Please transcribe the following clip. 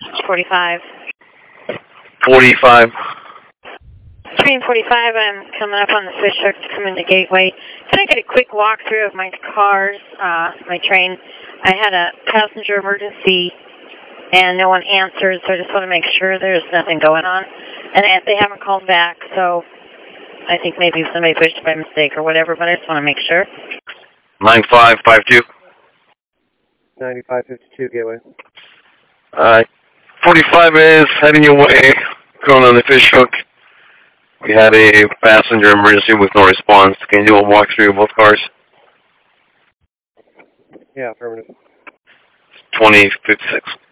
45. 45. Train 45, I'm coming up on the fish hook to come into Gateway. Can I get a quick walkthrough of my cars, my train? I had a passenger emergency and no one answered, so I just want to make sure there's nothing going on. And they haven't called back, so I think maybe somebody pushed by mistake or whatever, but I just want to make sure. 9552. 9552 Gateway. 45 is heading your way, going on the fish hook. We had a passenger emergency with no response. Can you do a walkthrough of both cars? Yeah, affirmative. 2056.